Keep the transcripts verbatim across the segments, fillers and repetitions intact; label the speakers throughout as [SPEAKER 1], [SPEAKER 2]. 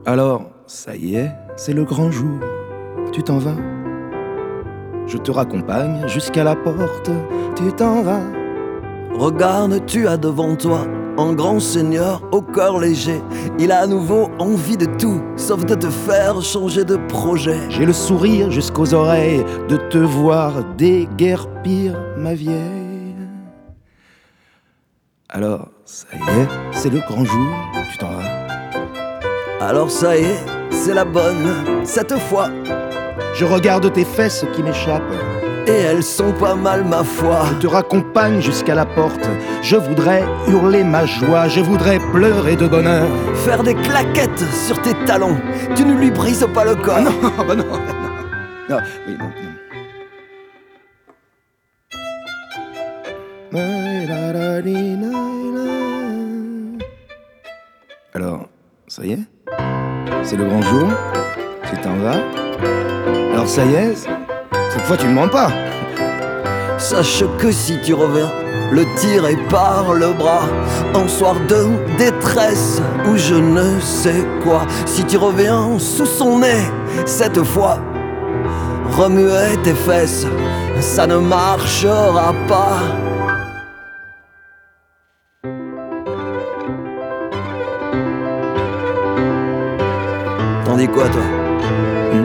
[SPEAKER 1] Alors, ça y est, c'est le grand jour. Tu t'en vas. Je te raccompagne jusqu'à la porte. Tu t'en vas.
[SPEAKER 2] Regarde, tu as devant toi un grand seigneur au cœur léger. Il a à nouveau envie de tout, sauf de te faire changer de projet.
[SPEAKER 1] J'ai le sourire jusqu'aux oreilles de te voir déguerpir, ma vieille. Alors, ça y est, c'est le grand jour. Tu t'en vas.
[SPEAKER 2] Alors ça y est, c'est la bonne, cette fois.
[SPEAKER 1] Je regarde tes fesses qui m'échappent.
[SPEAKER 2] Et elles sont pas mal, ma foi.
[SPEAKER 1] Je te raccompagne jusqu'à la porte. Je voudrais hurler ma joie. Je voudrais pleurer de bonheur.
[SPEAKER 2] Faire des claquettes sur tes talons. Tu ne lui brises pas le corps.
[SPEAKER 1] Ah non, bah non, non. Non, oui, non, non. Alors, ça y est, c'est le grand jour. Tu t'en vas. Alors ça y est, cette fois tu ne mens pas.
[SPEAKER 2] Sache que si tu reviens, le tirer par le bras, un soir de détresse ou je ne sais quoi. Si tu reviens sous son nez, cette fois, remuer tes fesses, ça ne marchera pas. T'en dis quoi, toi?
[SPEAKER 1] Hum.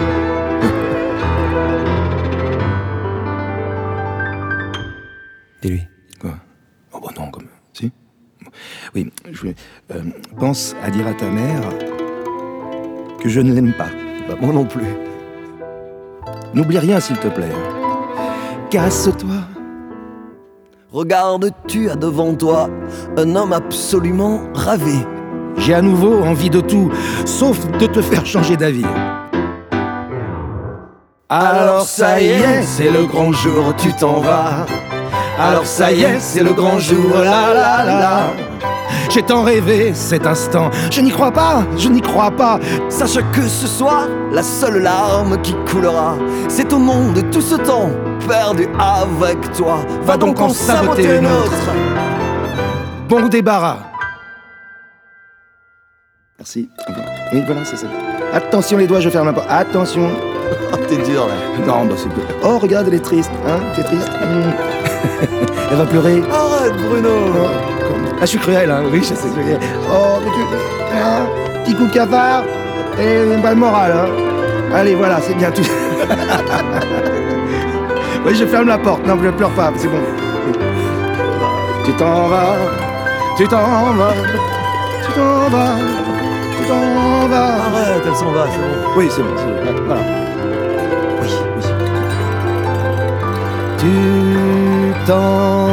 [SPEAKER 2] Dis-lui.
[SPEAKER 1] Quoi? Oh bah non, comme... Si? Oui, je voulais... Euh, pense à dire à ta mère que je ne l'aime pas.
[SPEAKER 2] Bah, moi non plus.
[SPEAKER 1] N'oublie rien, s'il te plaît. Casse-toi.
[SPEAKER 2] Regarde, tu as devant toi un homme absolument ravi.
[SPEAKER 1] J'ai à nouveau envie de tout, sauf de te faire changer d'avis. Alors ça y est, c'est le grand jour, tu t'en vas. Alors ça y est, c'est le grand jour, la la la. J'ai tant rêvé cet instant, je n'y crois pas, je n'y crois pas.
[SPEAKER 2] Sache que ce soir, la seule larme qui coulera, c'est au nom de tout ce temps perdu avec toi. Va donc en saboter une autre.
[SPEAKER 1] Bon débarras. Merci. Oui, voilà, c'est ça. Attention les doigts, je ferme la porte. Attention.
[SPEAKER 2] Oh, t'es dur là.
[SPEAKER 1] Non, bah c'est... Oh, regarde, elle est triste, hein. T'es triste. Mmh. Elle va pleurer.
[SPEAKER 2] Arrête, Bruno.
[SPEAKER 1] Oh, ah, je suis cruel, hein. Oui, je sais. Oh, mais tu... Hein, petit coup de cafard. Et une balle morale, hein. Allez, voilà, c'est bien. Tu... Oui, je ferme la porte. Non, je ne pleure pas, c'est bon. Tu t'en vas. Tu t'en vas. Tu t'en vas. Tu t'en vas.
[SPEAKER 2] Arrête, elle s'en va, c'est bon.
[SPEAKER 1] Oui, c'est bon, c'est bon. Voilà. Oui, oui. Tu t'en